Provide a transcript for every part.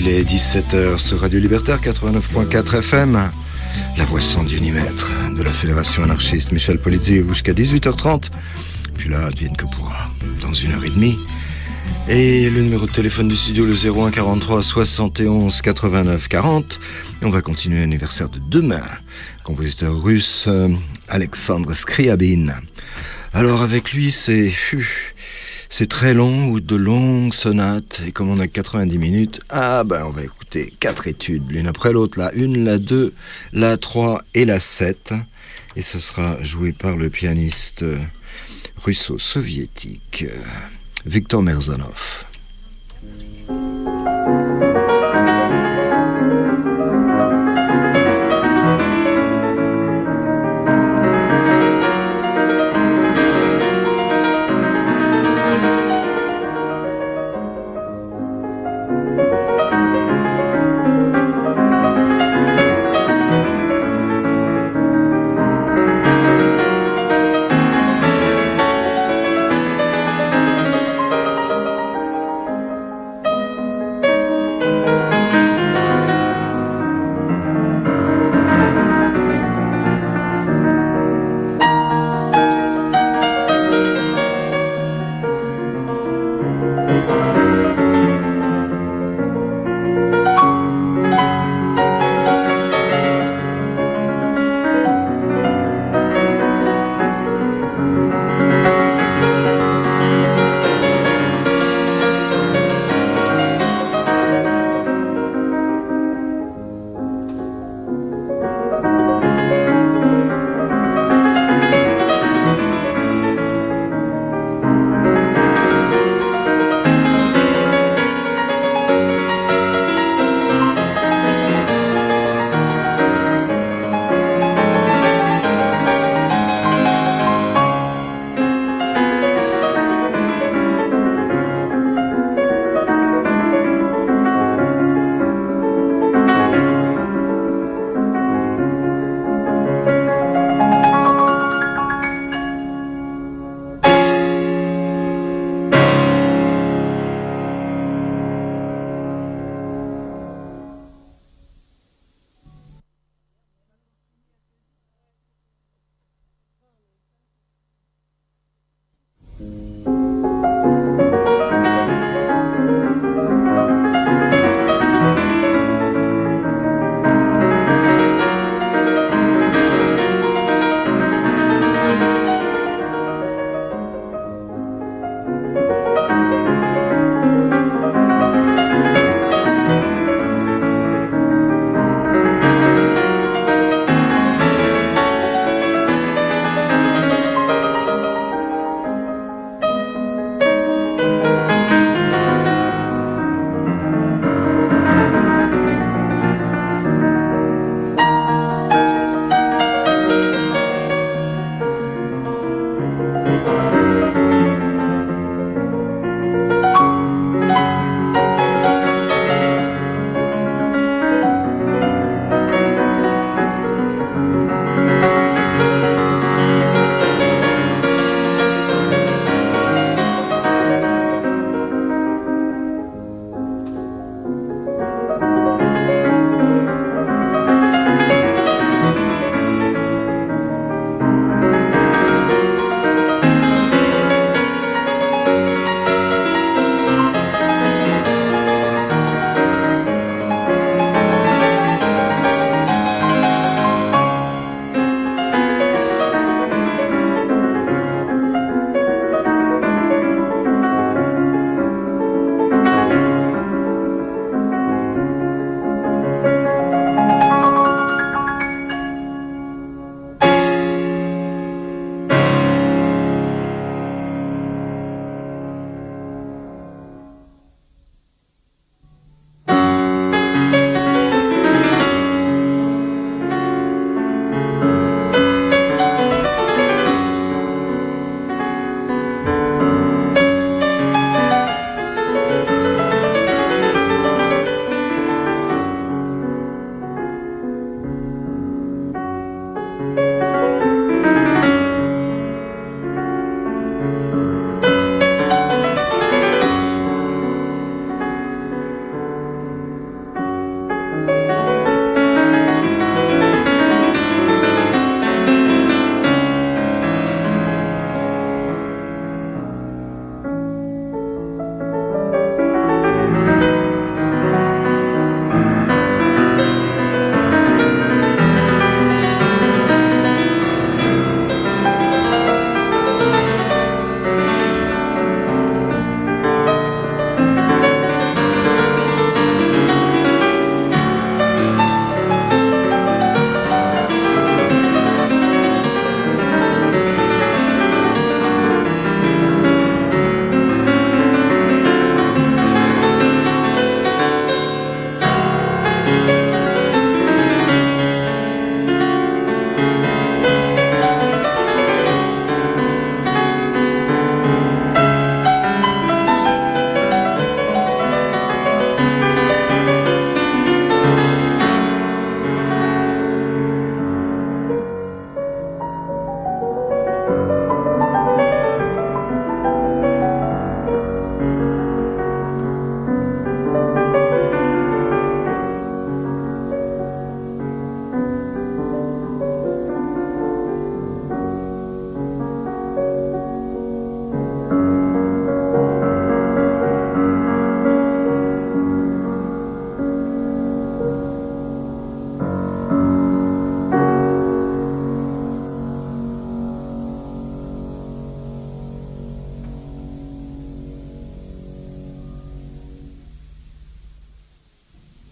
Il est 17h sur Radio Libertaire 89.4 FM. La voix sans unimètre de la Fédération anarchiste Michel Polizzi jusqu'à 18h30. Puis là, advienne que pourra, dans 1h30. Et le numéro de téléphone du studio, le 01 43 71 89 40. Et on va continuer l'anniversaire de demain. Compositeur russe Alexandre Scriabine. Alors avec lui, c'est très long, ou de longues sonates. Et comme on a 90 minutes, on va écouter 4 études, l'une après l'autre. La 1, la 2, la 3 et la 7. Et ce sera joué par le pianiste russo-soviétique Victor Merzanov.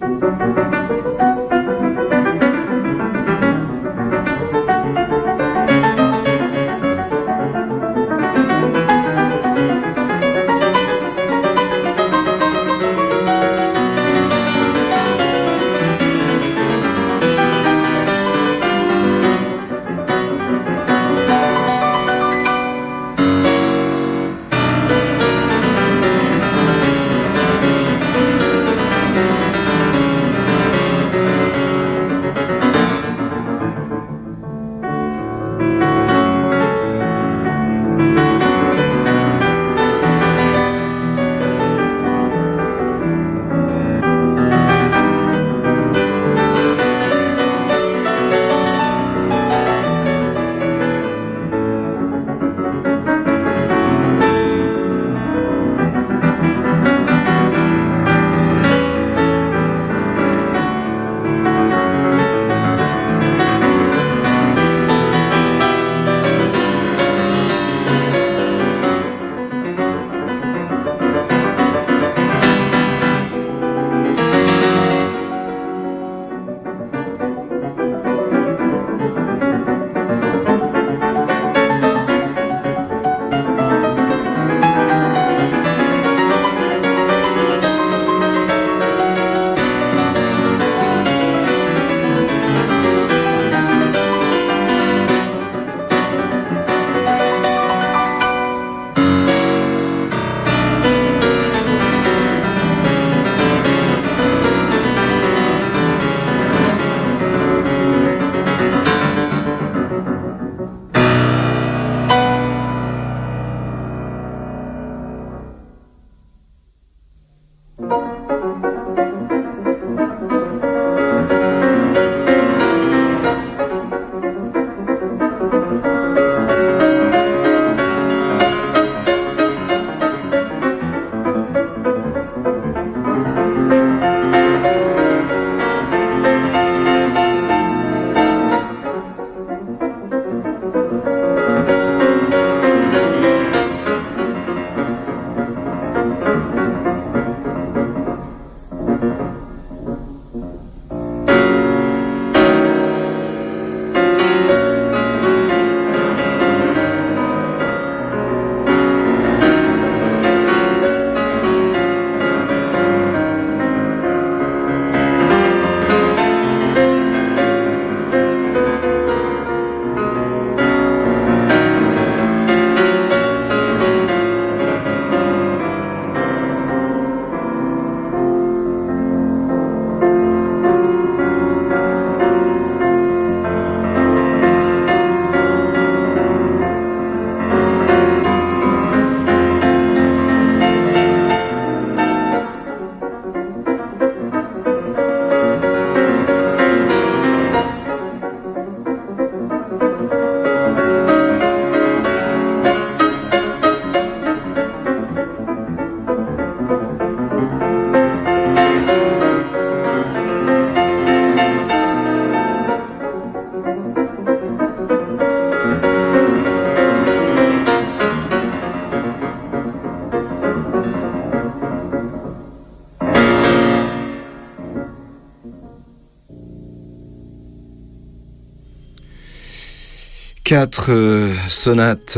4 sonates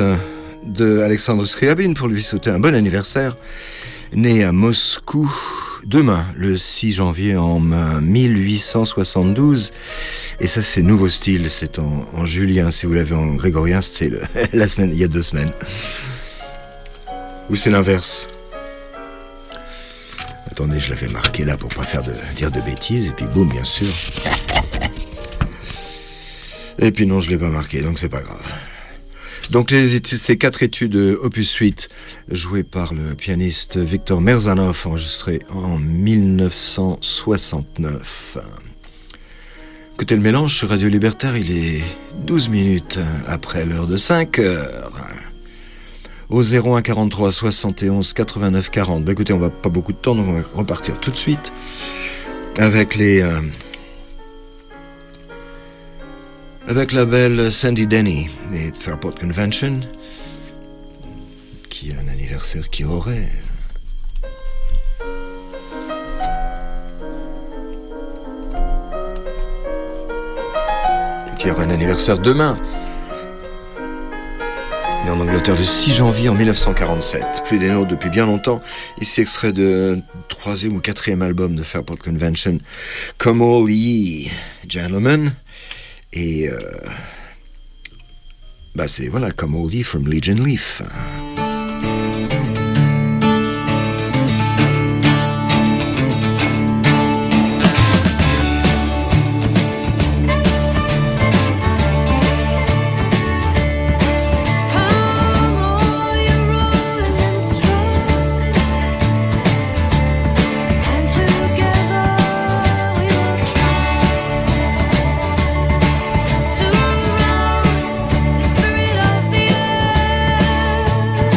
de Alexandre Scriabine pour lui souhaiter un bon anniversaire. Né à Moscou demain, le 6 janvier en 1872. Et ça, c'est nouveau style, c'est en julien. Si vous l'avez en grégorien, c'est la semaine, il y a 2 semaines. Ou c'est l'inverse. Attendez, je l'avais marqué là pour pas dire de bêtises. Et puis boum, bien sûr. Et puis non, je l'ai pas marqué, donc c'est pas grave. Donc ces 4 études opus 8, jouées par le pianiste Victor Merzanov, enregistrées en 1969. Écoutez le mélange sur Radio Libertaire, il est 12 minutes après l'heure de 5 heures. Au 01 43 71 89 40. Écoutez, on va pas beaucoup de temps, donc on va repartir tout de suite avec avec la belle Sandy Denny et Fairport Convention, qui a un anniversaire qui aurait. qui aura un anniversaire demain. Né en Angleterre le 6 janvier en 1947, plus des nôtres depuis bien longtemps. Ici extrait de 3e ou 4e album de Fairport Convention, Come All Ye Gentlemen. Et c'est voilà, Come All Ye from Legion Leaf. To rouse the spirit of the earth.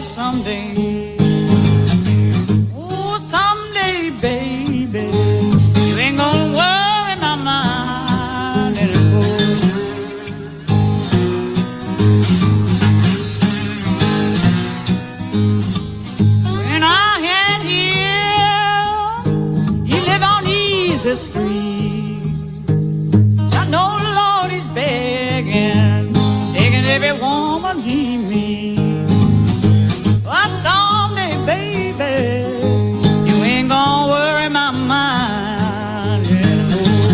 someday. Oh, someday, baby, you ain't gonna worry my mind anymore. When I had here, you live on Easy Street. I know the Lord is begging, begging every woman he meets. Oh, someday, baby, you ain't gonna worry my mind anymore.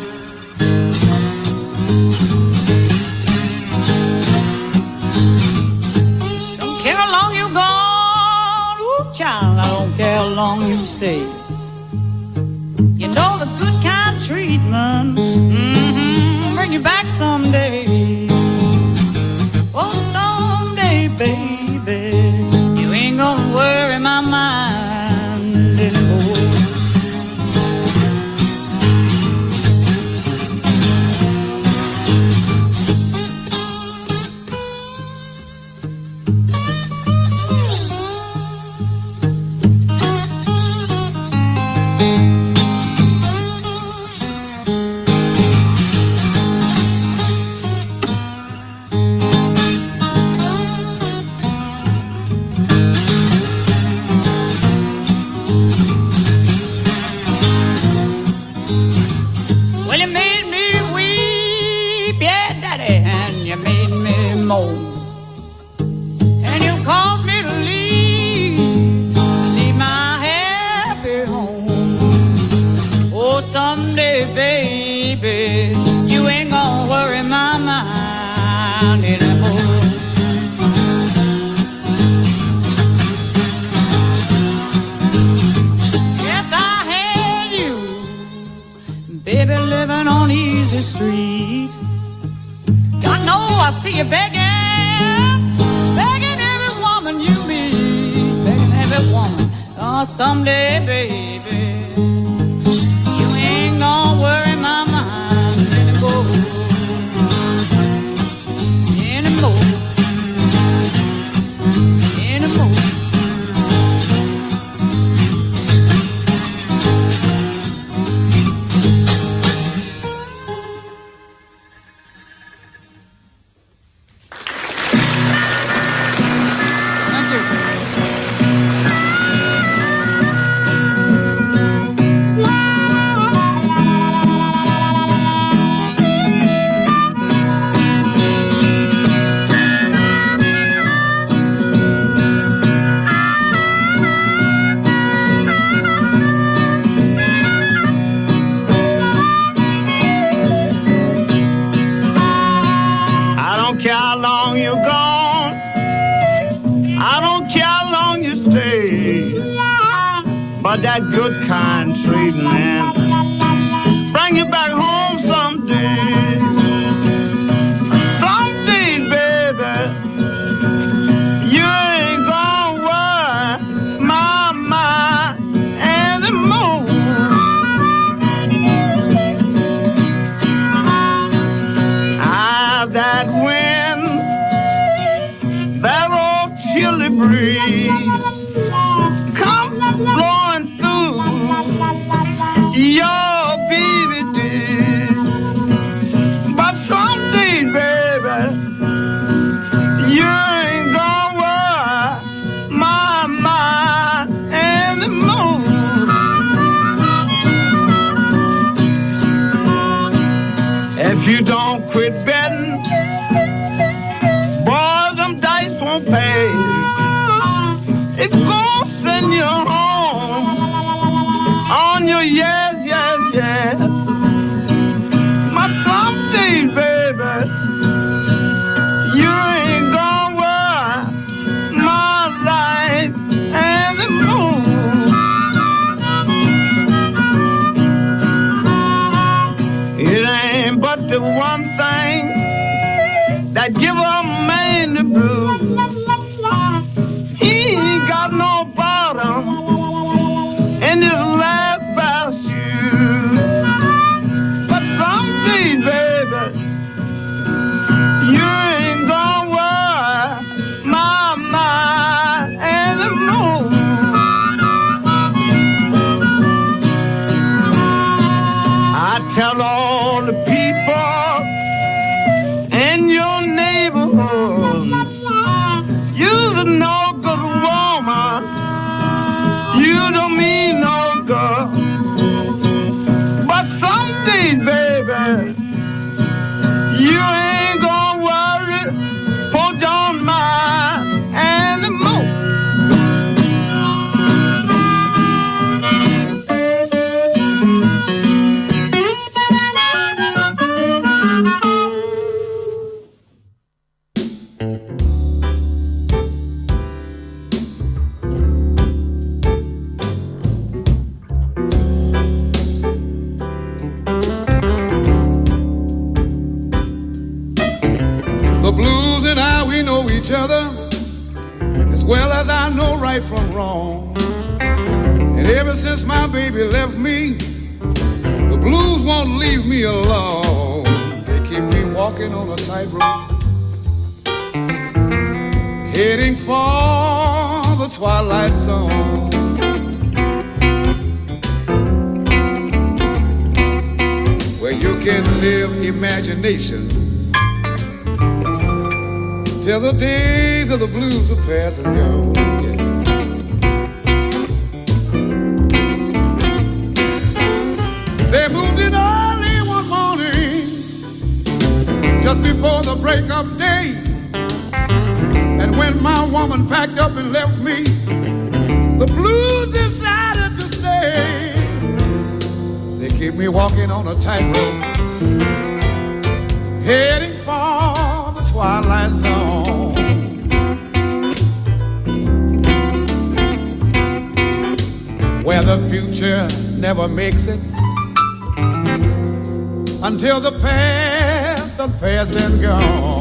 Don't care how long you're gone, ooh, child, I don't care how long you stay. You know the good kind treatment, bring you back someday. Oh, someday, baby, you ain't gonna worry my mind anymore. Well, you made me weep, yeah, daddy, and you made me moan. And you caused me to leave my happy home. Oh, someday, baby, you ain't gonna worry my mind anymore. Yes, I had you, baby, living on Easy Street. God know I see you begging, begging every woman you meet, begging every woman. Oh, someday, baby, you ain't gonna worry my mind anymore, anymore, anymore. I don't care how long you're gone. I don't care how long you stay. But that good kind treatment bring you back home someday. Someday, baby, you ain't gonna worry my mind anymore. That wind, that old chilly breeze, come blowing through your baby days. But someday, baby, you ain't gonna worry my mind anymore. If you don't quit betting, boy, them dice won't pay. It's gonna send you home on your yes, yes, yes. But someday, baby, you ain't gonna worry my life anymore. It ain't but the one thing that give a man the blues. He ain't got no bottom in his last pair of shoes. But someday, baby, you ain't gonna worry my mind each other as well as I know right from wrong. And ever since my baby left me, the blues won't leave me alone. They keep me walking on a tightrope, heading for the twilight zone. Where you can live imagination till the days of the blues are past and gone. Yeah. They moved in early one morning, just before the break of day. And when my woman packed up and left me, the blues decided to stay. They keep me walking on a tightrope, heading for the twilight zone. Where the future never makes it until the past are past and gone.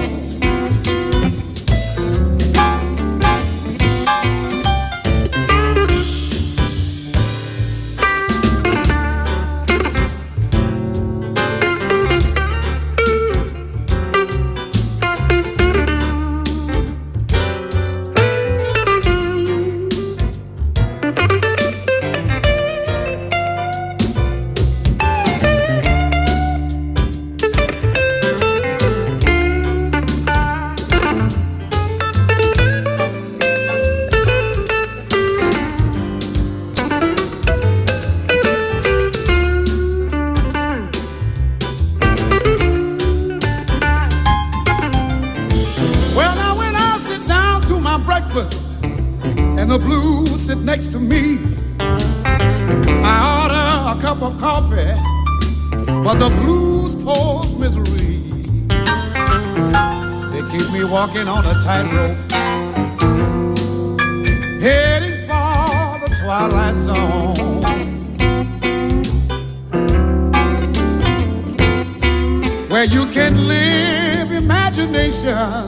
And the blues sit next to me. I order a cup of coffee, but the blues pose misery. They keep me walking on a tightrope, heading for the twilight zone. Where you can live imagination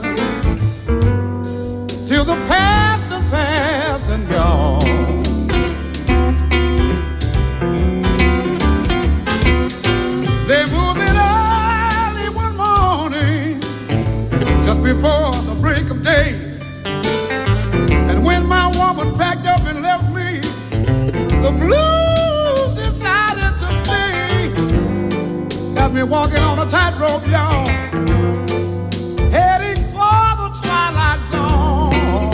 till the past and past and gone. They moved in early one morning, just before the break of day. And when my woman packed up and left me, the blues decided to stay. Got me walking on a tightrope, y'all, heading for the twilight zone.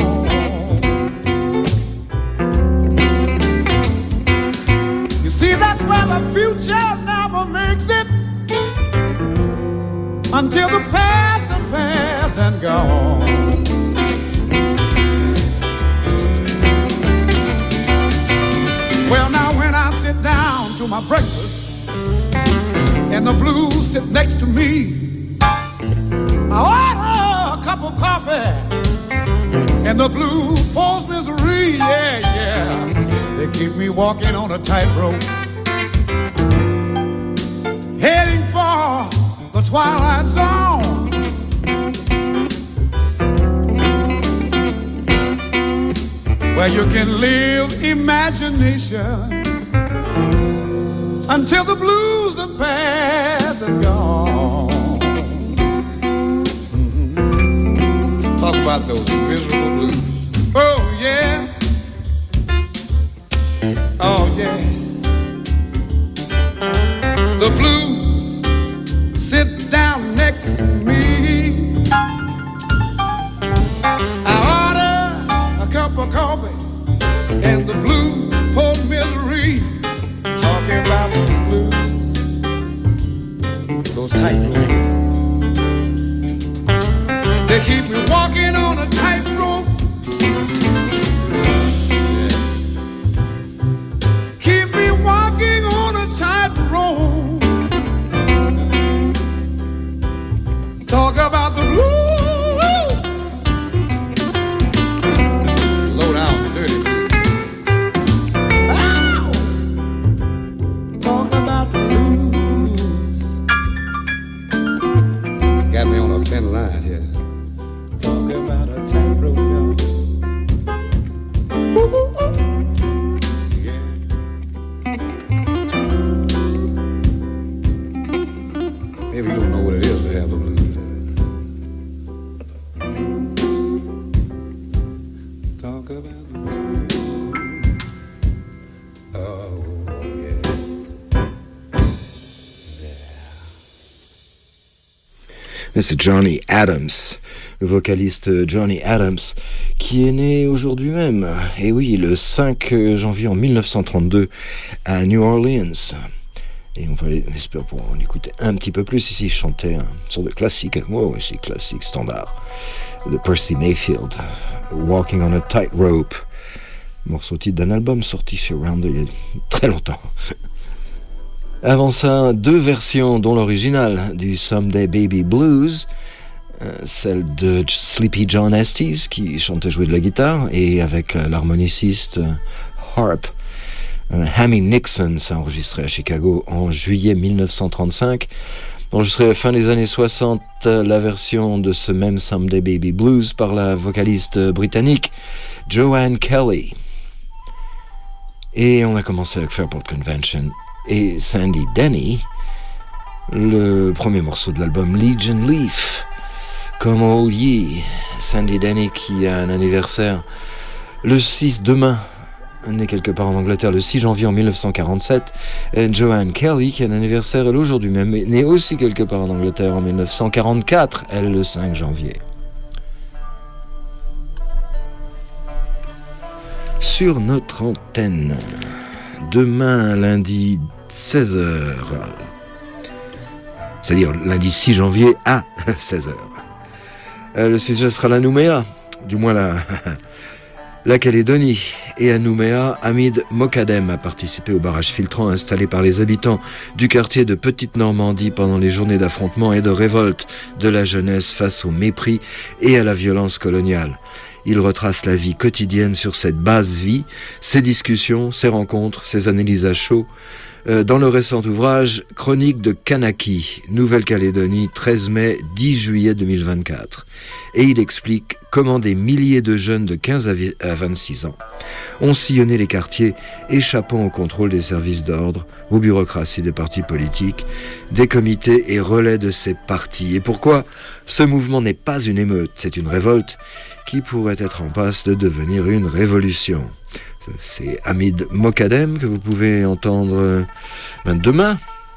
See, that's where the future never makes it until the past and past and gone. Well, now when I sit down to my breakfast and the blues sit next to me, I order a cup of coffee and the blues pose misery, yeah, yeah. They keep me walking on a tightrope, heading for the twilight zone. Where you can live imagination until the blues are past and gone. Mm-hmm. Talk about those miserable blues. Oh, yeah. Oh, yeah. The blues sit down next to me. I order a cup of coffee and the blues pour misery. Talking about those blues, those tight blues. They keep me walking on a tightrope. Walking on a tightrope. Talk about the blues. Low down, dirty. Ow! Talk about the blues. C'est Johnny Adams, le vocaliste Johnny Adams, qui est né aujourd'hui même, et oui, le 5 janvier en 1932 à New Orleans. Et on va, j'espère, pour en écouter un petit peu plus. Ici, il chantait une sorte de classique, moi aussi, classique, standard, de Percy Mayfield, Walking on a Tightrope, morceau titre d'un album sorti chez Rounder il y a très longtemps. Avant ça, deux versions, dont l'original du Someday Baby Blues, celle de Sleepy John Estes, qui chantait jouer de la guitare, et avec l'harmoniciste harp Hammy Nixon, ça enregistré à Chicago en juillet 1935. Enregistré à la fin des années 60, la version de ce même Someday Baby Blues par la vocaliste britannique Joanne Kelly. Et on a commencé avec Fairport Convention et Sandy Denny, le premier morceau de l'album Legion Leaf, Come All Ye. Sandy Denny qui a un anniversaire le 6 demain, né quelque part en Angleterre le 6 janvier en 1947, et Joanne Kelly qui a un anniversaire elle aujourd'hui même, née aussi quelque part en Angleterre en 1944, elle le 5 janvier. Sur notre antenne, demain lundi 16h, c'est-à-dire lundi 6 janvier à 16h. Le sujet sera la Nouméa, du moins la Calédonie. Et à Nouméa, Hamid Mokadem a participé au barrage filtrant installé par les habitants du quartier de Petite-Normandie pendant les journées d'affrontement et de révolte de la jeunesse face au mépris et à la violence coloniale. Il retrace la vie quotidienne sur cette basse vie, ses discussions, ses rencontres, ses analyses à chaud, dans le récent ouvrage Chronique de Kanaki, Nouvelle-Calédonie, 13 mai, 10 juillet 2024. Et il explique comment des milliers de jeunes de 15 à 26 ans ont sillonné les quartiers, échappant au contrôle des services d'ordre, aux bureaucraties des partis politiques, des comités et relais de ces partis. Et pourquoi ce mouvement n'est pas une émeute, c'est une révolte qui pourrait être en passe de devenir une révolution. C'est Hamid Mokadem que vous pouvez entendre demain.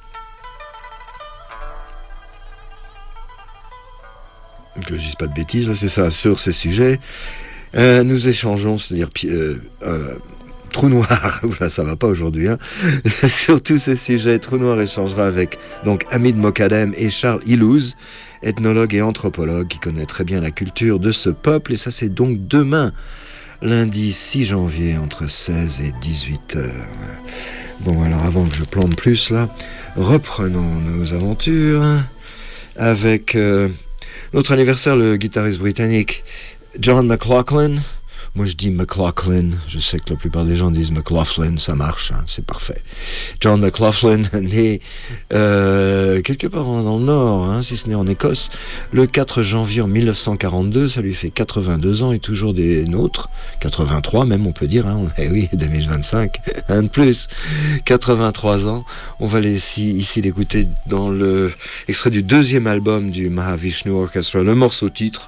Que je dise pas de bêtises, là, c'est ça, sur ces sujets. Nous échangeons, c'est-à-dire Trou Noir, là ça va pas aujourd'hui, hein. Sur tous ces sujets, Trou Noir échangera avec donc Hamid Mokadem et Charles Ilouz, ethnologue et anthropologue qui connaît très bien la culture de ce peuple, et ça c'est donc demain, lundi 6 janvier, entre 16 et 18 heures. Bon, alors avant que je plante plus, là, reprenons nos aventures avec notre anniversaire, le guitariste britannique John McLaughlin. Moi je dis McLaughlin, je sais que la plupart des gens disent McLaughlin, ça marche, hein, c'est parfait. John McLaughlin, né quelque part dans le nord, hein, si ce n'est en Écosse, le 4 janvier en 1942, ça lui fait 82 ans et toujours des nôtres, 83 même on peut dire, hein, eh oui, 2025, un de plus, 83 ans. On va ici l'écouter dans le extrait du deuxième album du Mahavishnu Orchestra, le morceau titre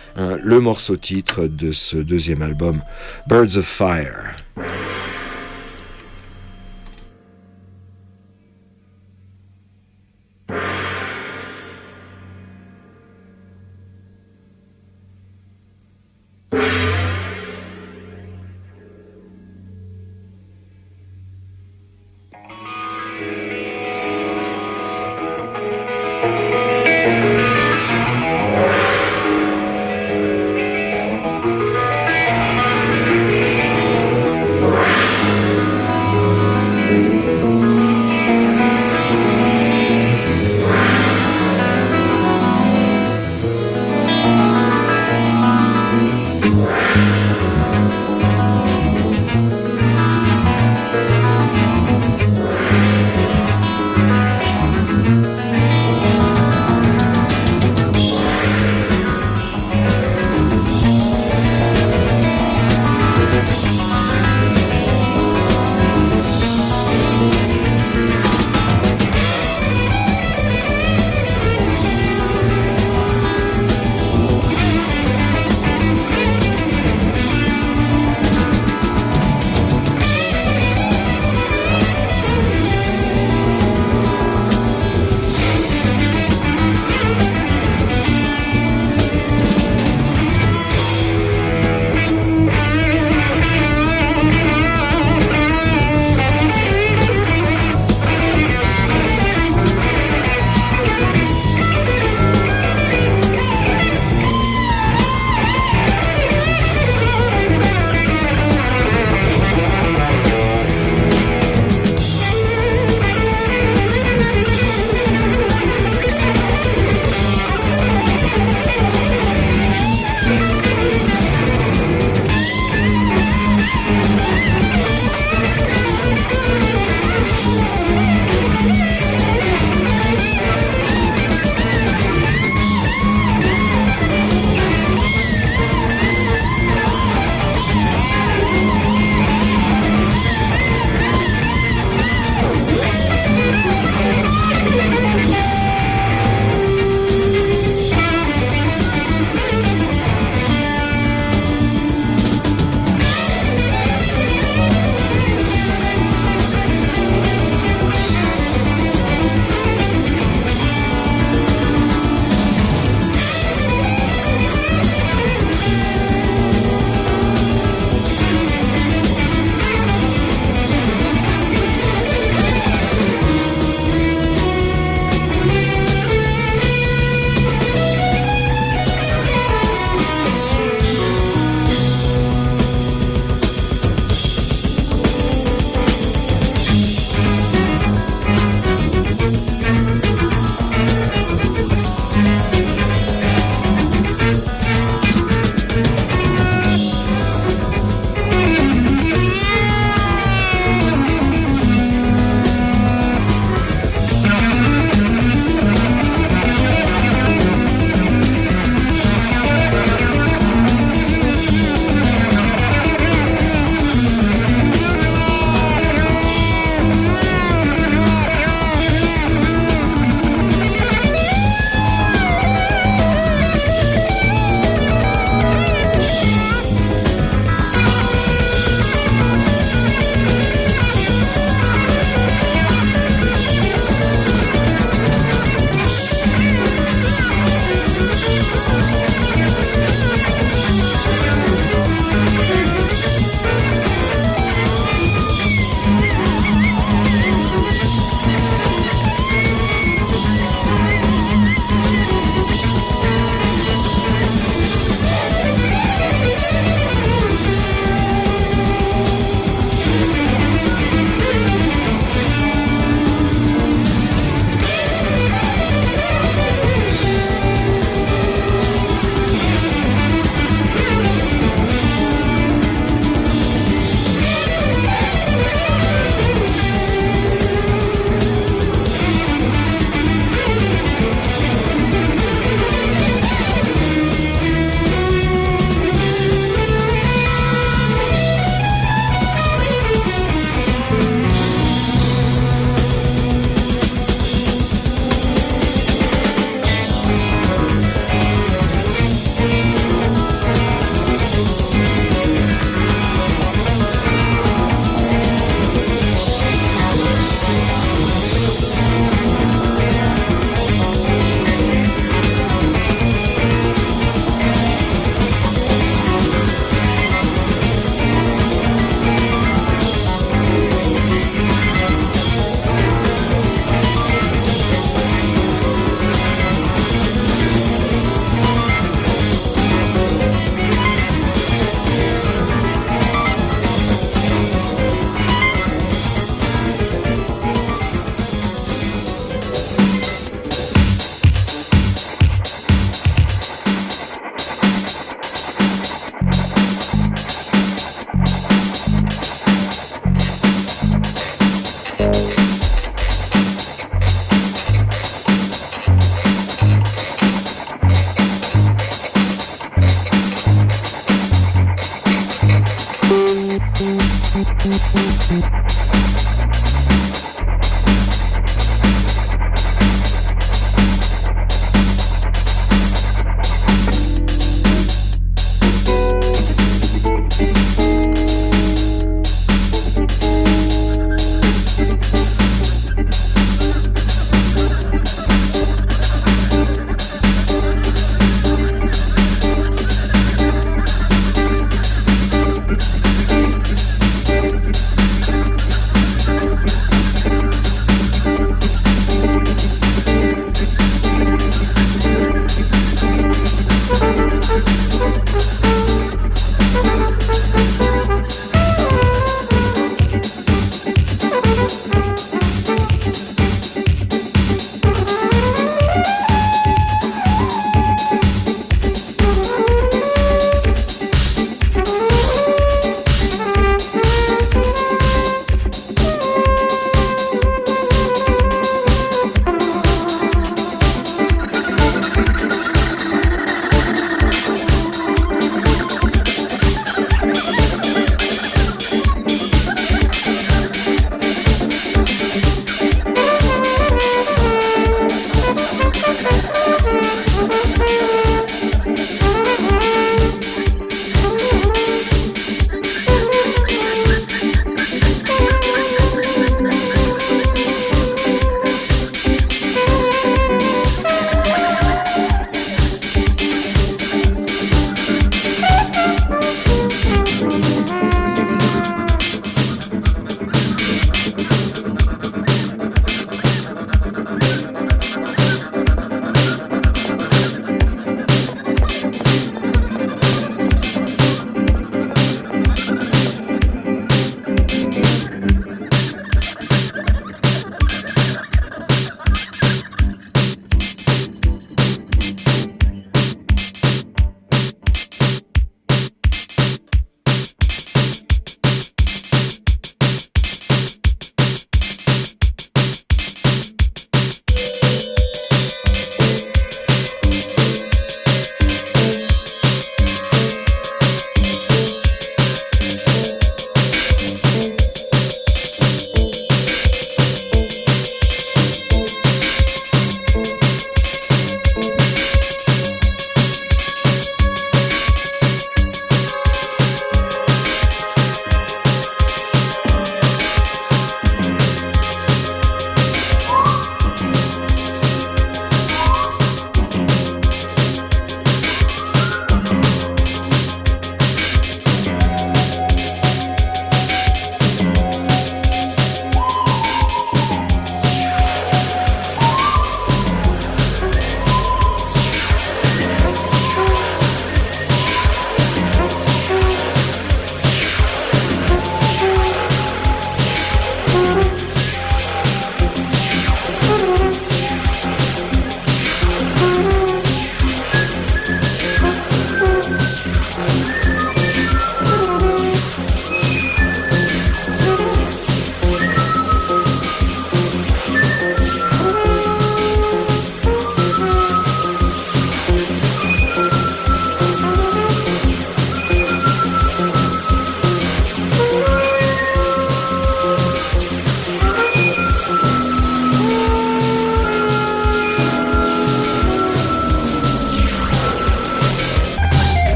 de ce deuxième album, Birds of Fire.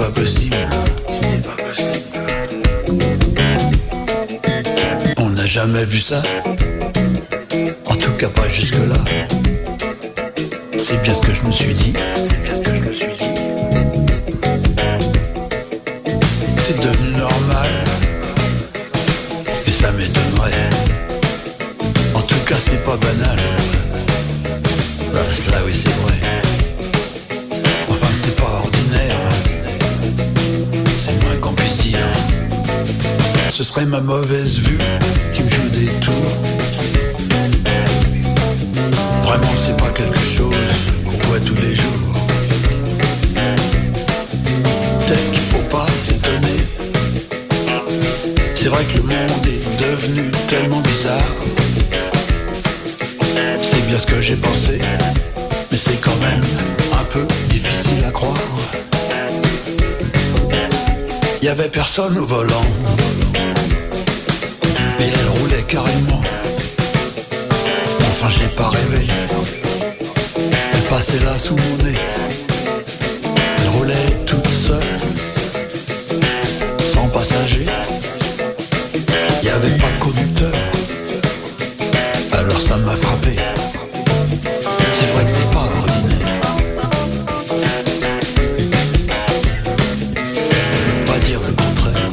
pas possible. On n'a jamais vu ça. En tout cas pas jusque-là. C'est bien ce que je me suis dit. C'est devenu normal. Et ça m'étonnerait. En tout cas c'est pas banal. Bah cela oui c'est vrai. Enfin c'est pas ordinaire. C'est le moins qu'on puisse dire. Ce serait ma mauvaise vue qui me joue des tours. Vraiment c'est pas quelque chose qu'on voit tous les jours. Peut-être qu'il faut pas s'étonner. C'est vrai que le monde est devenu tellement bizarre. C'est bien ce que j'ai pensé, mais c'est quand même un peu difficile à croire. Y avait personne au volant, mais elle roulait carrément. Enfin j'ai pas rêvé. Elle passait là sous mon nez. Elle roulait toute seule, sans passager. Y avait pas de conducteur. Alors ça m'a frappé. C'est vrai que c'est pas ordinaire. Je veux pas dire le contraire.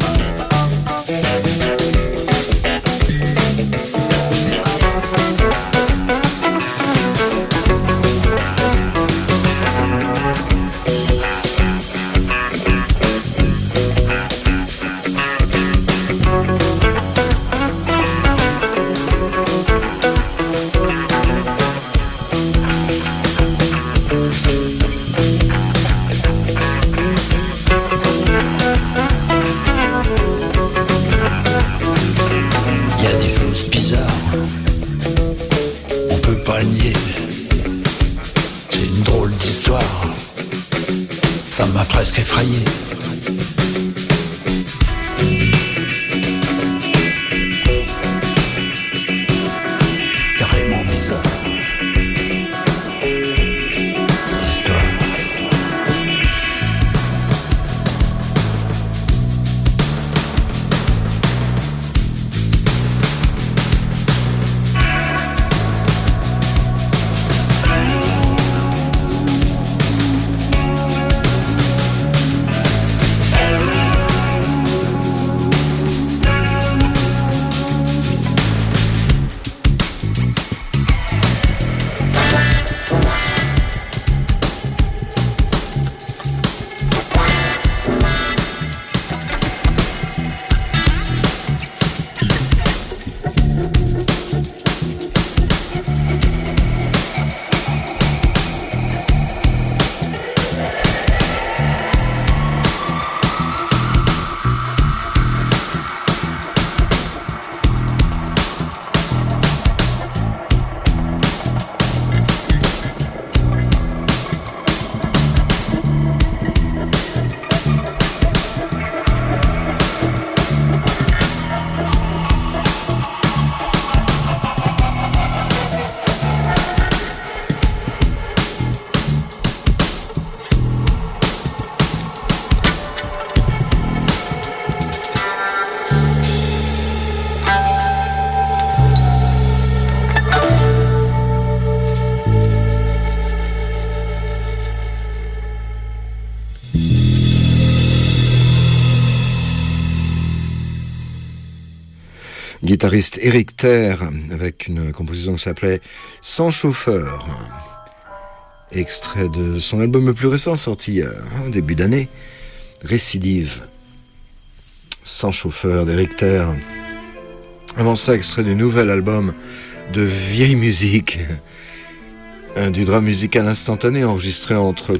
Presque effrayé. Carrément bizarre. L'histoire. Guitariste Éric Terre avec une composition qui s'appelait Sans chauffeur, extrait de son album le plus récent sorti en début d'année, Récidive. Sans chauffeur d'Éric Terre. Avant ça, extrait du nouvel album de vieille musique, du drame musical instantané enregistré entre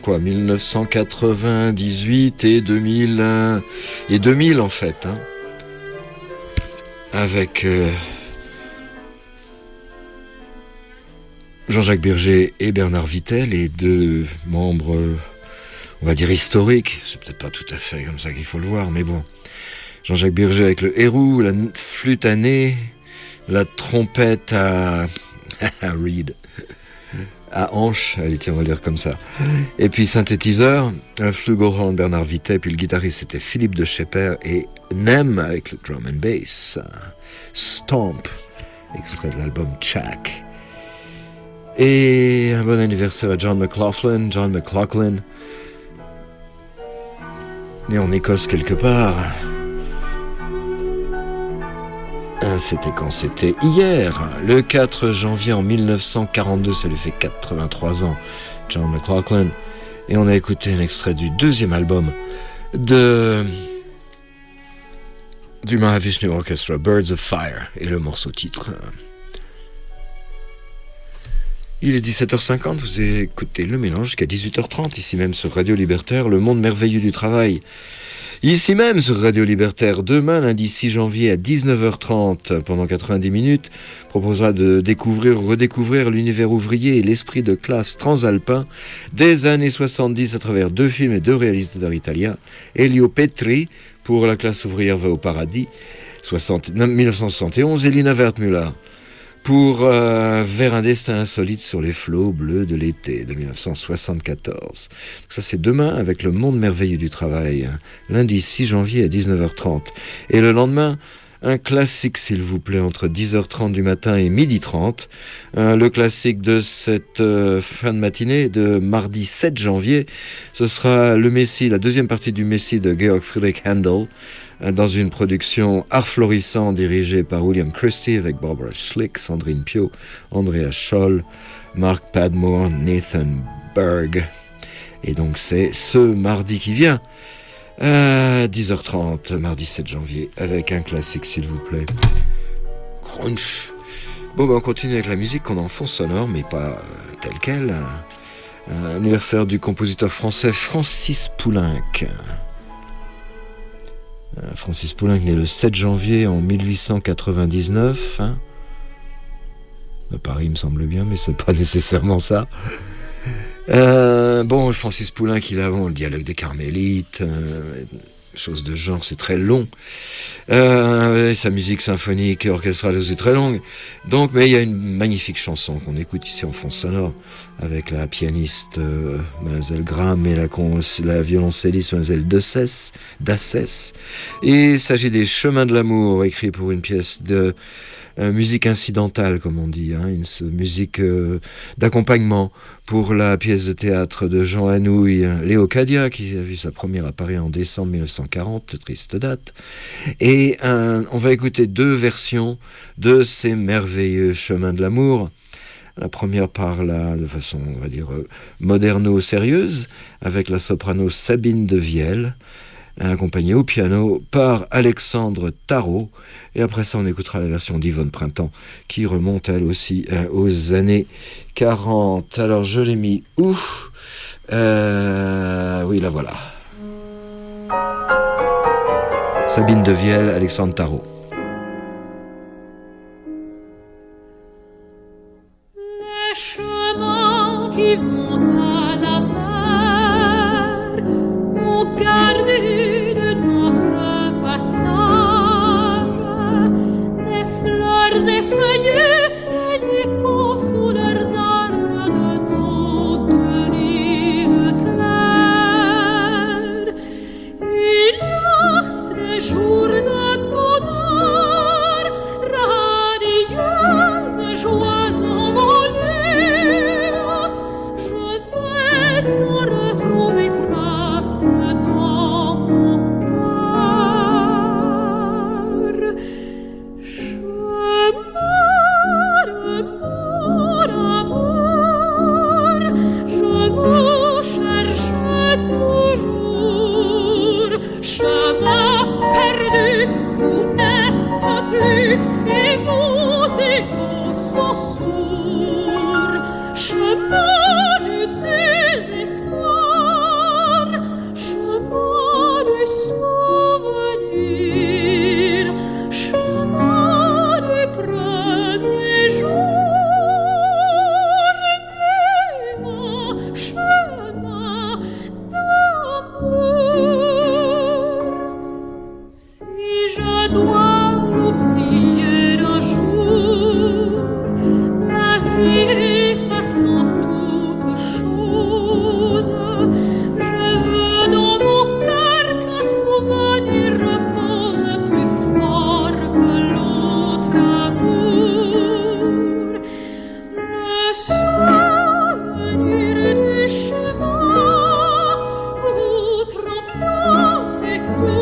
1998 et 2000 en fait, hein. Avec Jean-Jacques Berger et Bernard Vittel, les deux membres, on va dire historiques. C'est peut-être pas tout à fait comme ça qu'il faut le voir, mais bon. Jean-Jacques Berger avec le héroux, la flûte à nez, la trompette à Reed, à hanche, allez tiens on va le dire comme ça. Et puis synthétiseur, un flugelhorn Bernard Vitet, puis le guitariste c'était Philippe de Schepper et Nem avec le drum and bass. Stomp, extrait de l'album Chack. Et un bon anniversaire à John McLaughlin, né en Écosse quelque part. C'était quand? C'était hier, le 4 janvier en 1942, ça lui fait 83 ans, John McLaughlin. Et on a écouté un extrait du deuxième album du Mahavishnu Orchestra, Birds of Fire, et le morceau titre. Il est 17h50, vous écoutez Le Mélange jusqu'à 18h30, ici même sur Radio Libertaire, le monde merveilleux du travail. Ici même sur Radio Libertaire, demain, lundi 6 janvier à 19h30, pendant 90 minutes, proposera de découvrir ou redécouvrir l'univers ouvrier et l'esprit de classe transalpin des années 70 à travers 2 films et 2 réalisateurs italiens. Elio Petri, pour La classe ouvrière va au paradis, 1971, et Lina Wertmüller, pour Vers un destin insolite sur les flots bleus de l'été de 1974. Donc ça c'est demain avec le monde merveilleux du travail, lundi 6 janvier à 19h30. Et le lendemain, un classique s'il vous plaît, entre 10h30 du matin et 12h30. Le classique de cette fin de matinée de mardi 7 janvier, ce sera le Messie, la deuxième partie du Messie de Georg Friedrich Händel, dans une production art florissant dirigée par William Christie avec Barbara Schlick, Sandrine Pio, Andrea Scholl, Mark Padmore, Nathan Berg. Et donc c'est ce mardi qui vient, 10h30, mardi 7 janvier, avec un classique s'il vous plaît. Crunch. Bon on continue avec la musique qu'on a en fond sonore, mais pas telle quelle. Anniversaire du compositeur français Francis Poulenc. Francis Poulenc né le 7 janvier en 1899. À Paris, il me semble bien, mais c'est pas nécessairement ça. Bon, Francis Poulenc, il a avant le dialogue des Carmélites, chose de genre, c'est très long. Sa musique symphonique et orchestrale aussi très longue. Donc, mais il y a une magnifique chanson qu'on écoute ici en fond sonore avec la pianiste Mademoiselle Graham et la violoncelliste Mademoiselle Dassès. Et il s'agit des Chemins de l'amour, écrit pour une pièce de musique incidentale, comme on dit, une musique d'accompagnement pour la pièce de théâtre de Jean Anouilh, Léocadia, qui a vu sa première apparaître en décembre 1940, triste date. Et on va écouter 2 versions de ces merveilleux Chemins de l'amour. La première parle de façon, on va dire, moderno-sérieuse, avec la soprano Sabine de Viel, accompagnée au piano par Alexandre Tarot. Et après ça, on écoutera la version d'Yvonne Printemps, qui remonte elle aussi aux années 40. Alors, je l'ai mis où ? Oui, la voilà. Sabine de Viel, Alexandre Tarot. Les chemins qui vont à la mer ont gardé de notre passage des fleurs effeuillées et l'écho sous leurs arbres de notre rire clair. Il y a ces jours de bonheur, radieuses joies envolées. Je vais sans retrouver trace dans mon cœur. Chemin de mon amour, je vous cherche toujours. Chemin perdu, vous n'êtes plus, et vos échos sont sourds. Chemin du désespoir, chemin du souvenir, chemin du premier jour, dément, chemin d'amour. Si je dois oublier un jour la vie effaçant tout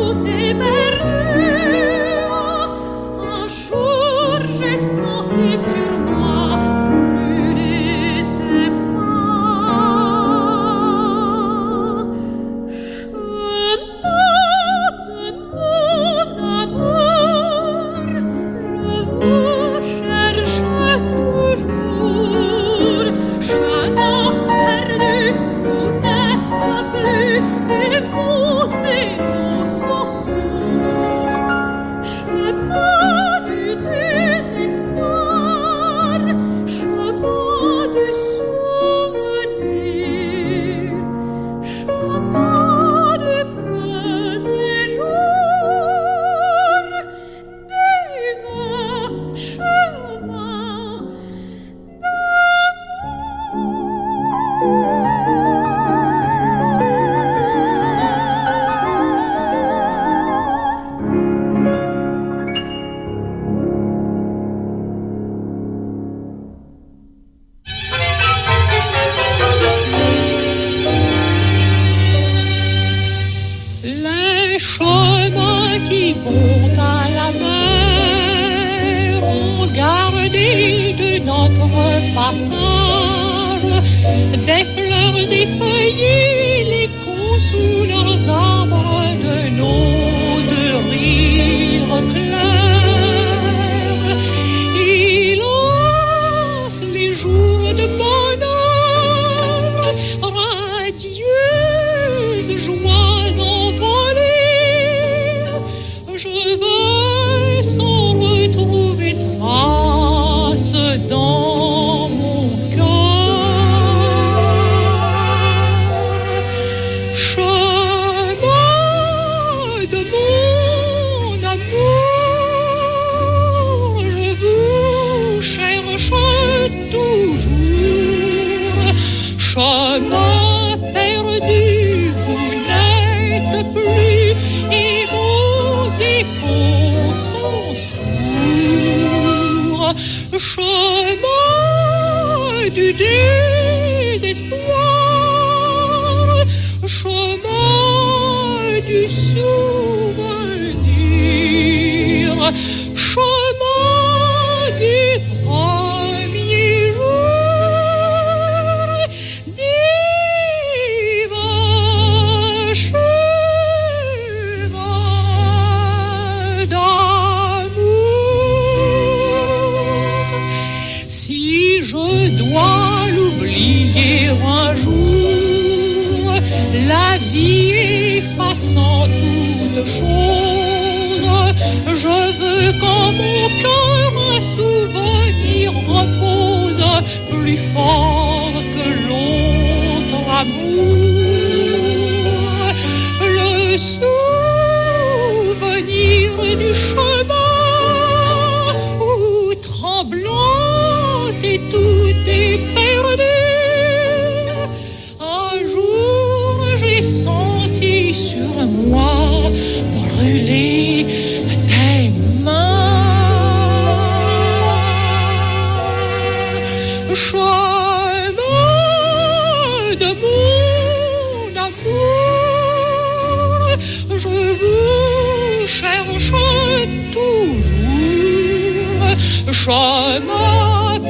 Chemin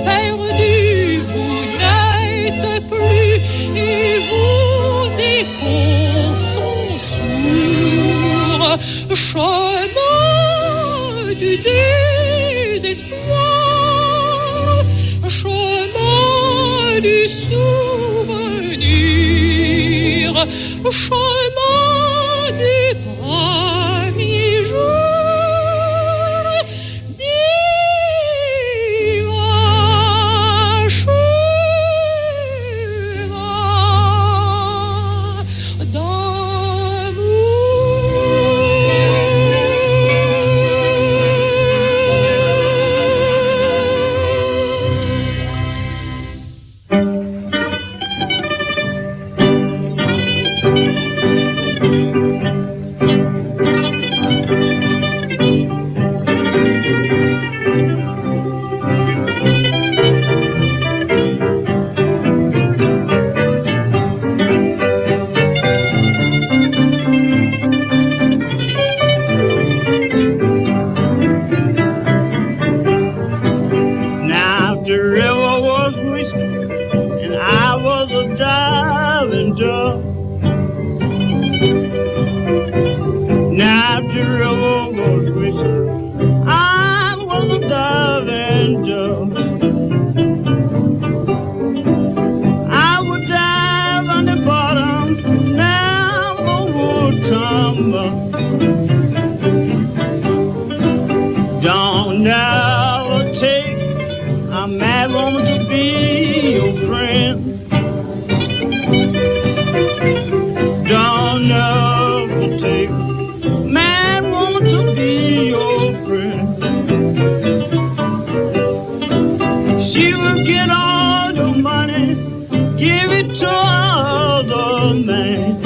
perdu, vous n'êtes plus et vos échos sont sourds. Chemin du désespoir, chemin du souvenir, chemin du premier jour. Mississippi River was rich. I was a diving dove. I would dive on the bottom, never would come up. Don't never take a mad woman to be your friend. Don't never take a mad woman to be your friend. She will get all your money, give it to other man.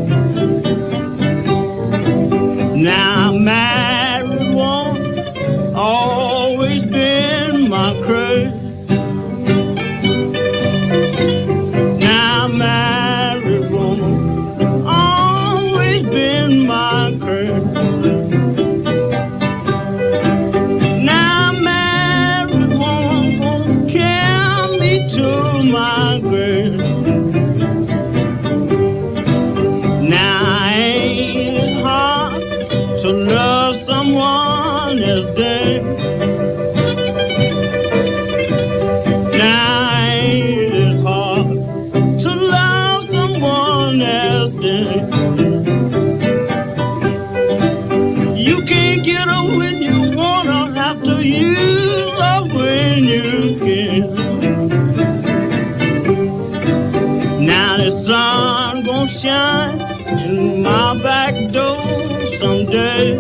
Now married woman, always been my craze. Now married woman, always been my craze. Now married woman gonna carry me to my grave. Now ain't it hard to love someone else dead? Now ain't it hard to love someone else dead? You can't get her when you want her, have to use her when you can. Now the sun gonna shine in my back door someday.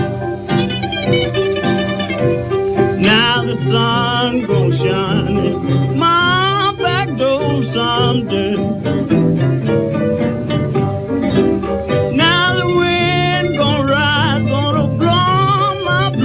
Now the sun gonna shine in my back door someday. Now the wind gonna rise, gonna blow my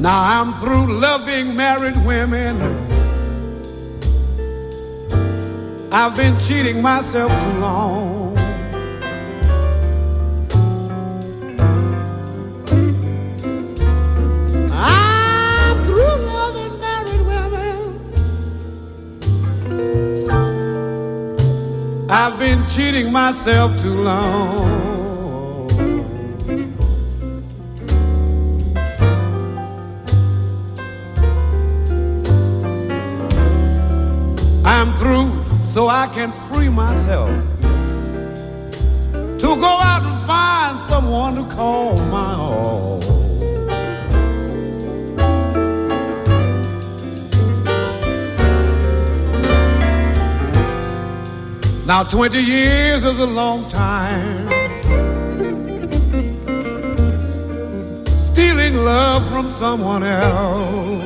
Now I'm through loving married women. I've been cheating myself too long. I'm through loving married women. I've been cheating myself too long. I'm through so I can free myself to go out and find someone to call my own. Now 20 years is a long time, stealing love from someone else.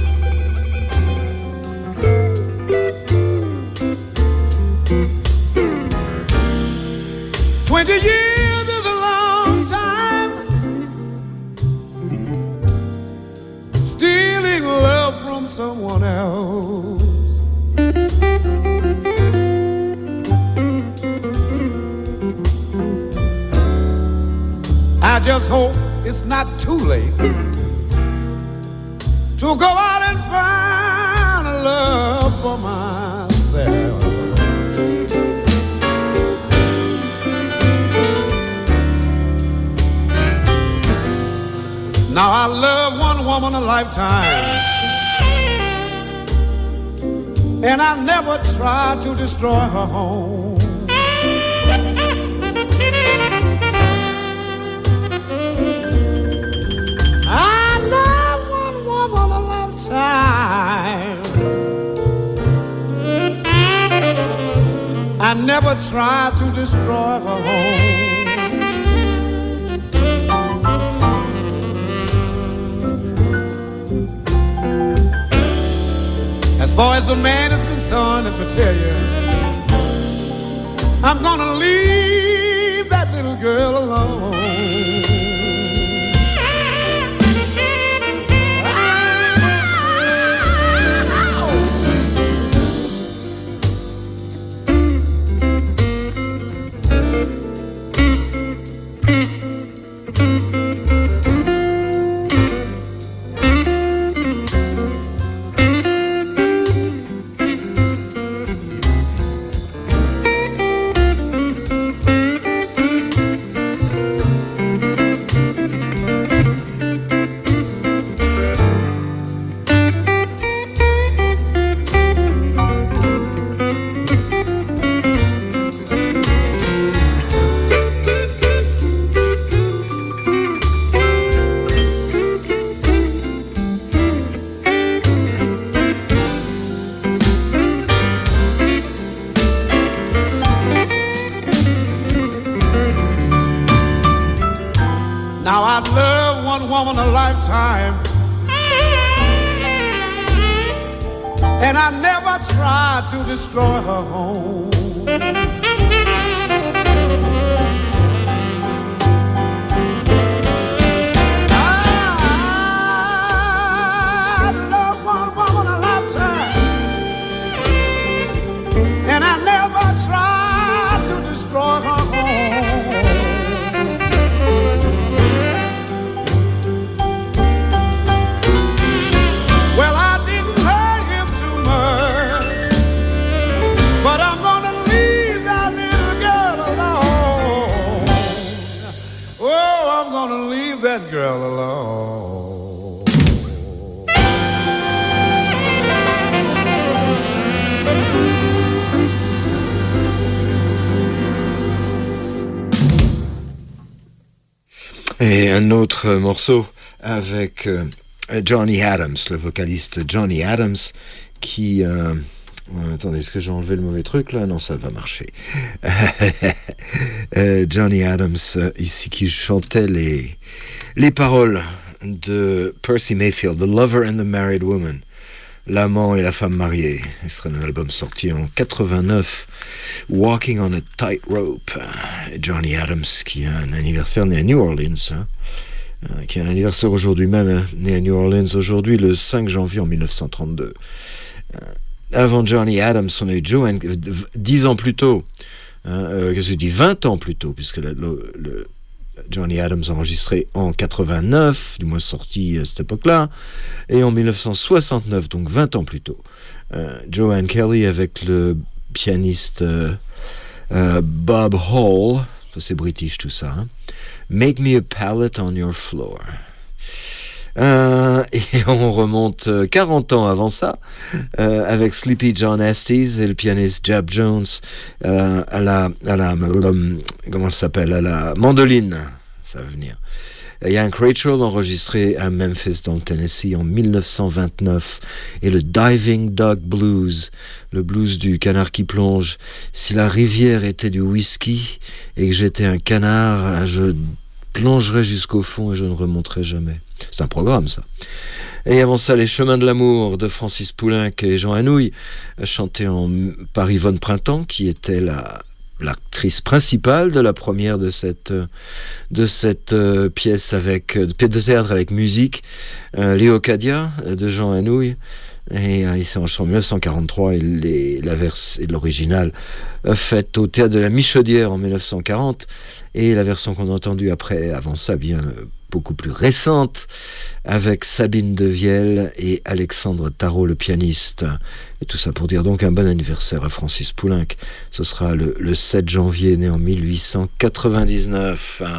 20 years is a long time, stealing love from someone else. I just hope it's not too late to go out and find a love for myself. Now I love one woman a lifetime, and I never tried to destroy her home. I love one woman a lifetime, I never tried to destroy her home. As far as the man is concerned, let me tell you, I'm gonna leave that little girl alone. Now I'd love one woman a lifetime, and I never tried to destroy her home. I'd love one woman a lifetime, and I never tried to destroy her home. Well, I didn't hurt him too much, but I'm gonna leave that little girl alone. Oh, I'm gonna leave that girl alone. Et un autre morceau avec Johnny Adams, le vocaliste Johnny Adams, qui... attendez, est-ce que j'ai enlevé le mauvais truc là? Non, ça va marcher. Johnny Adams, ici, qui chantait les paroles de Percy Mayfield, The Lover and the Married Woman, l'amant et la femme mariée. Ce serait un album sorti en 89, Walking on a Tightrope. Johnny Adams, qui a un anniversaire né à New Orleans, hein. qui a un anniversaire aujourd'hui même, hein, né à New Orleans aujourd'hui, le 5 janvier en 1932. Avant Johnny Adams, on a eu Joanne, 10 ans plus tôt, qu'est-ce que je dis, 20 ans plus tôt, puisque le Johnny Adams enregistré en 89, du moins sorti à cette époque-là, et en 1969, donc 20 ans plus tôt. Joanne Kelly avec le pianiste Bob Hall, c'est british tout ça, hein. Make me a pallet on your floor. Et on remonte 40 ans avant ça, avec Sleepy John Estes et le pianiste Jab Jones à la comment ça s'appelle, à la mandoline, ça va venir. Yank Rachel enregistré à Memphis dans le Tennessee en 1929 et le Diving Dog Blues, le blues du canard qui plonge. Si la rivière était du whisky et que j'étais un canard, je plongerai jusqu'au fond et je ne remonterai jamais. C'est un programme, ça. Et avant ça, Les Chemins de l'amour de Francis Poulenc et Jean Anouilh, chanté par Yvonne Printemps, qui était l'actrice principale de la première de cette pièce de théâtre avec musique, Léocadia de Jean Anouilh. Et il s'est enregistré en 1943 et l'original faite au théâtre de la Michaudière en 1940, et la version qu'on a entendue avant ça, bien beaucoup plus récente, avec Sabine Devielle et Alexandre Tarot, le pianiste. Et tout ça pour dire donc un bon anniversaire à Francis Poulenc. Ce sera le 7 janvier, né en 1899.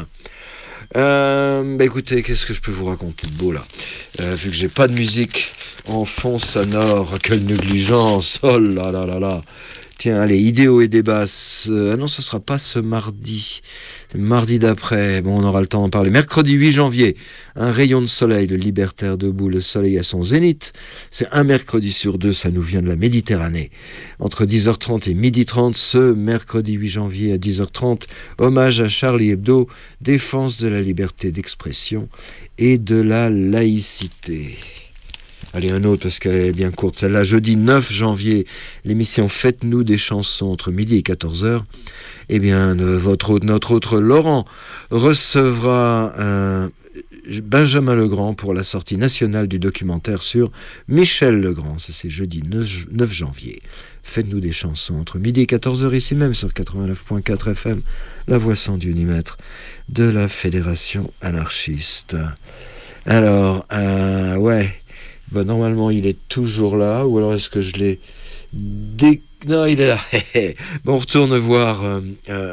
Écoutez, qu'est-ce que je peux vous raconter de beau là, vu que j'ai pas de musique en fond sonore, quelle négligence, oh là là là là. Tiens, allez, Idéo et des basses. Non, ce sera pas ce mardi. C'est mardi d'après. Bon, on aura le temps d'en parler. Mercredi 8 janvier, un rayon de soleil, le Libertaire debout, le soleil à son zénith. C'est un mercredi sur deux, ça nous vient de la Méditerranée. Entre 10h30 et 12h30, ce mercredi 8 janvier à 10h30, hommage à Charlie Hebdo, défense de la liberté d'expression et de la laïcité. Allez, un autre, parce qu'elle est bien courte, celle-là. Jeudi 9 janvier, l'émission Faites-nous des chansons entre midi et 14h. Eh bien, notre autre Laurent recevra Benjamin Legrand pour la sortie nationale du documentaire sur Michel Legrand. Ça, c'est jeudi 9 janvier. Faites-nous des chansons entre midi et 14h, ici même sur 89.4 FM, la voix sans Dieu ni maître de la Fédération anarchiste. Alors, ouais... Bah, normalement, il est toujours là, ou alors est-ce que je l'ai... Non, il est là. Bon, on retourne voir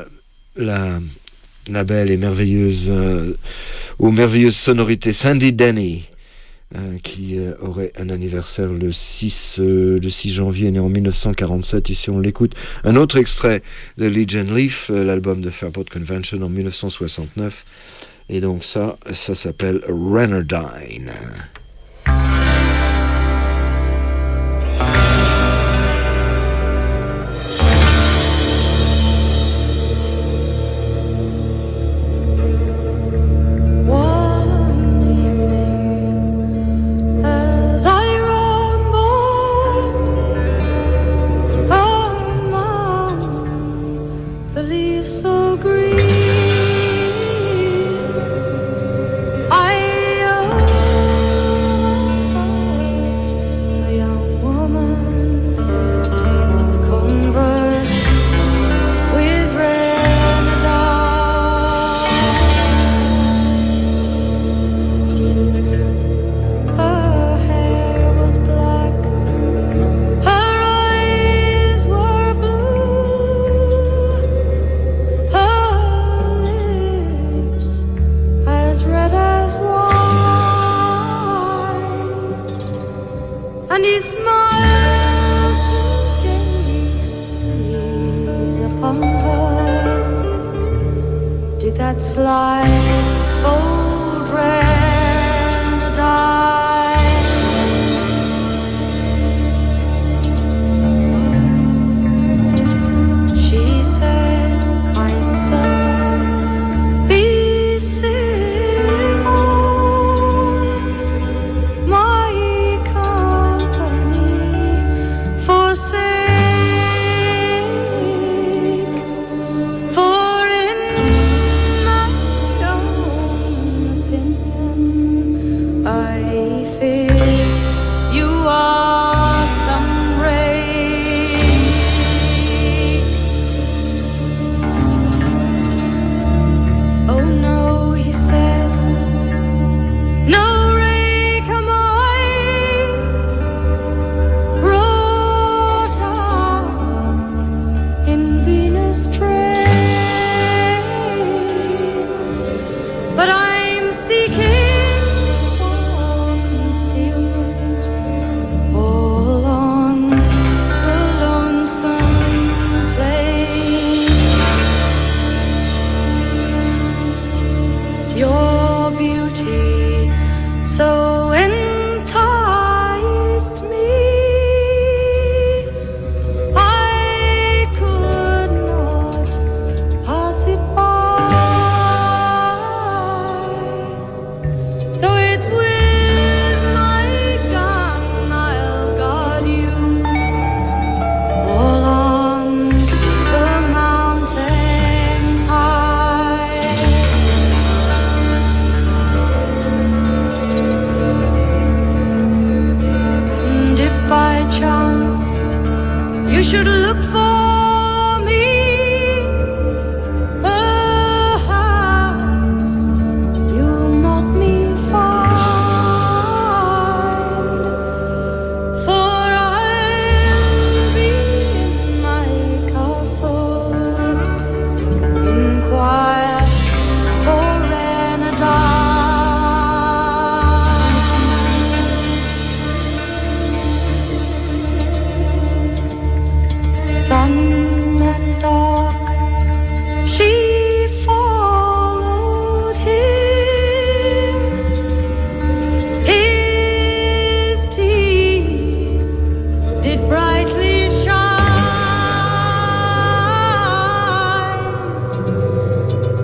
la belle et merveilleuse, aux merveilleuses sonorités, Sandy Denny, qui aurait un anniversaire le 6 janvier, né en 1947. Ici, on l'écoute. Un autre extrait de Legion Leaf, l'album de Fairport Convention en 1969. Et donc ça s'appelle Renardine. For in my own opinion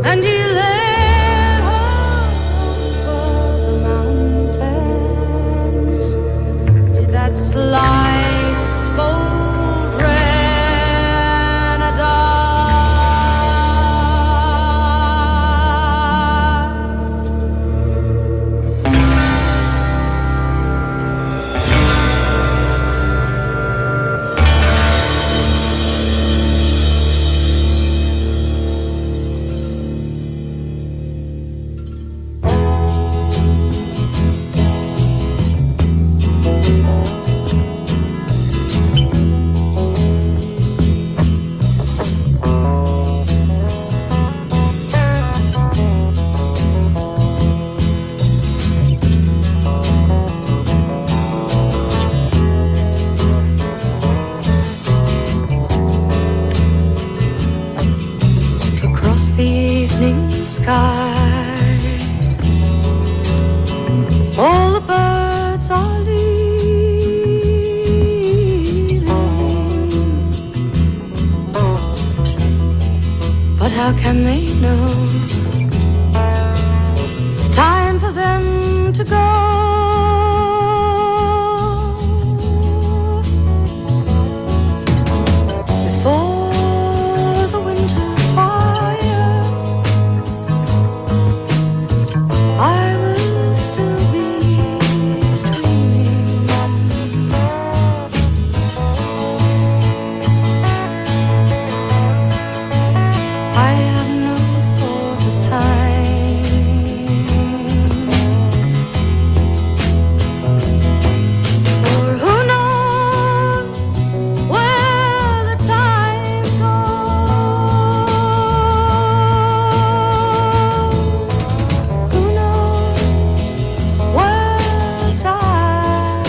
and he led her over the mountains to that slight bold Granada. Sky, all the birds are leaving, but how can they know it's time for them to go? Before the winter fire, I will still be dreaming. I have no thought of time, for who knows where the time goes? Who knows where the time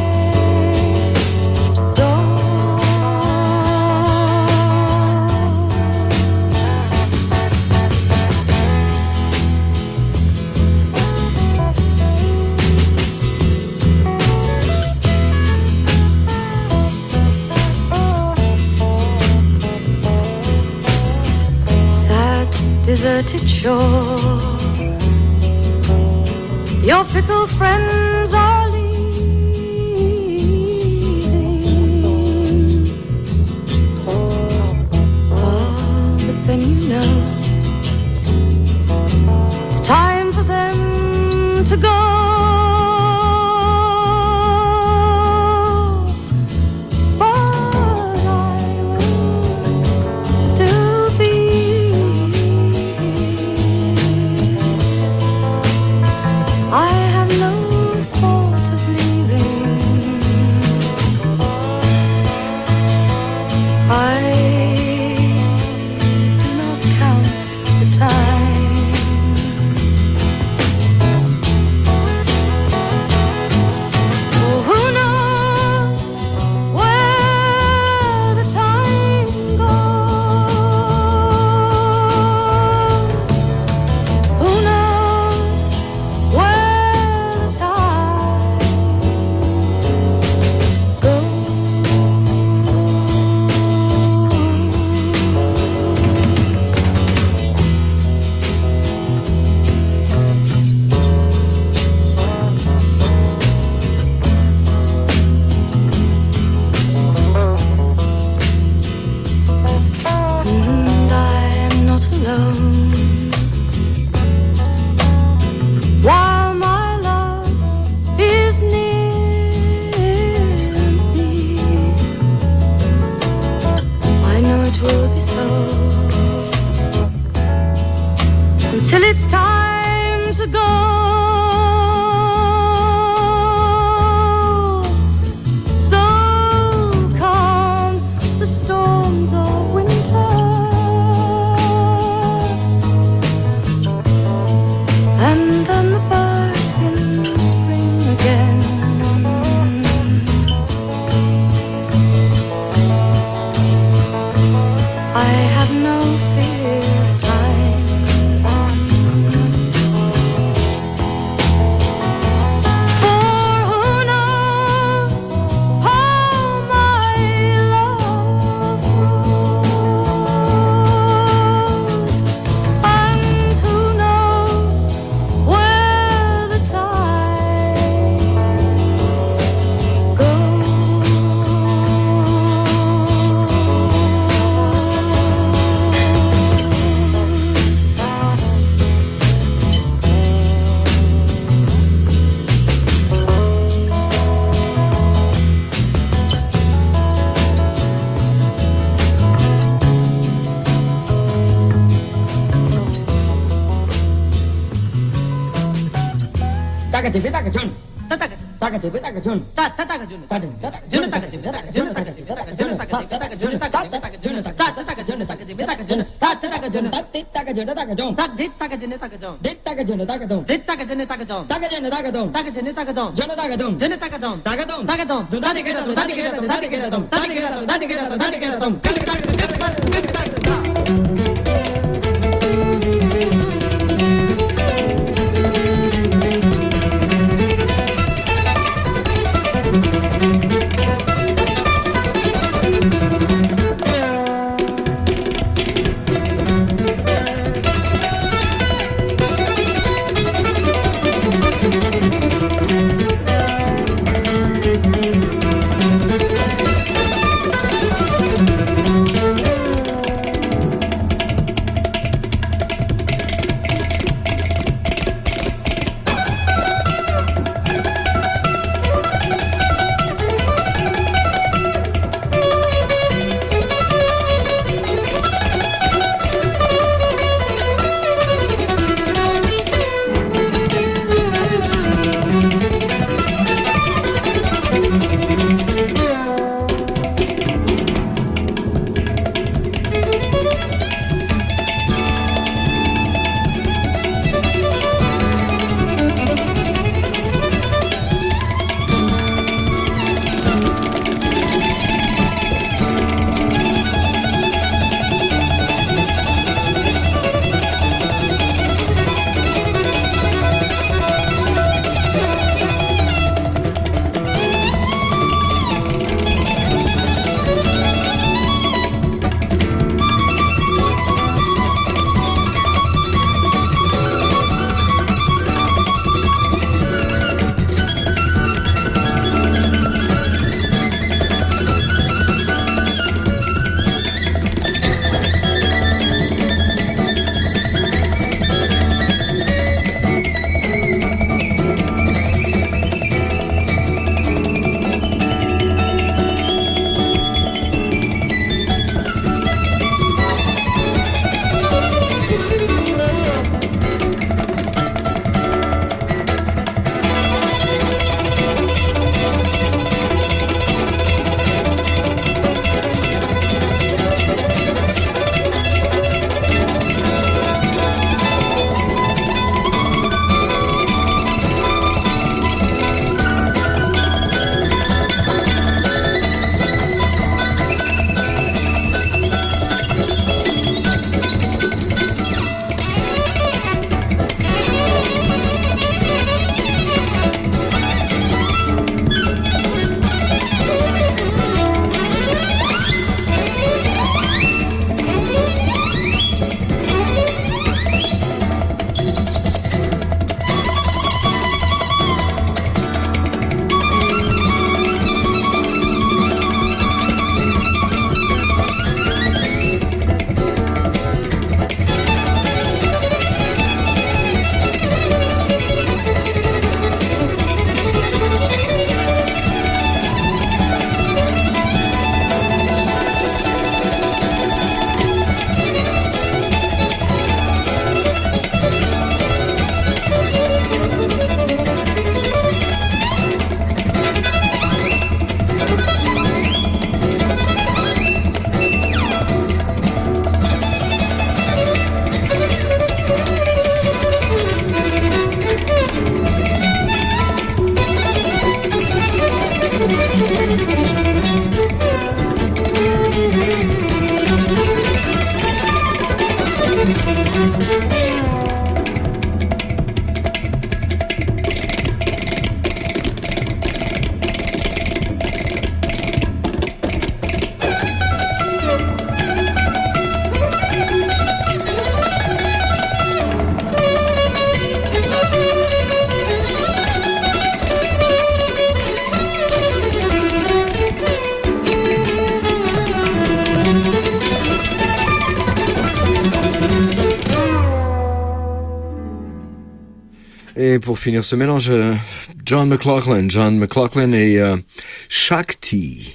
sad, deserted shore, your fickle friends are leaving. Oh, but then you know it's time for them to go. But I will still be. I have no thought of leaving. I do not count the time. Oh, who knows where the time goes? Who knows where the time goes? And I am not alone. While my love is near me, I know it will be so until it's time to go. So come the storms of winter, and then the birds in spring again. I have no fear of time. Et pour finir ce mélange, John McLaughlin et Shakti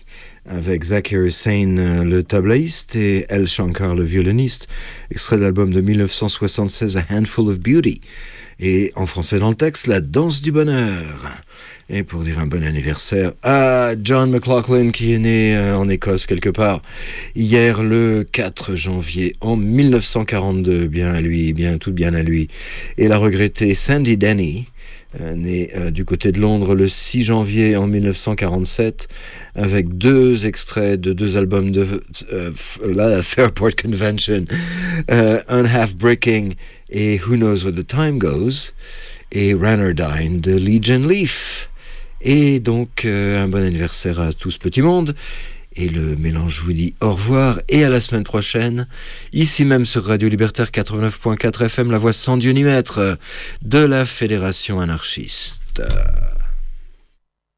avec Zakir Hussain, le tablaïste, et El Shankar, le violoniste, extrait de l'album de 1976, A Handful of Beauty. Et en français dans le texte, La danse du bonheur. Et pour dire un bon anniversaire à John McLaughlin, qui est né en Écosse quelque part, hier le 4 janvier en 1942, bien à lui, tout bien à lui. Et la regrettée Sandy Denny, née du côté de Londres le 6 janvier en 1947, avec 2 extraits de 2 albums de la Fairport Convention, Unhalf Breaking et Who Knows Where the Time Goes, et Ranerdine de Legion Leaf. Et donc, un bon anniversaire à tout ce petit monde. Et le mélange vous dit au revoir et à la semaine prochaine, ici même sur Radio Libertaire 89.4 FM, la voix sans Dieu ni maître de la Fédération anarchiste.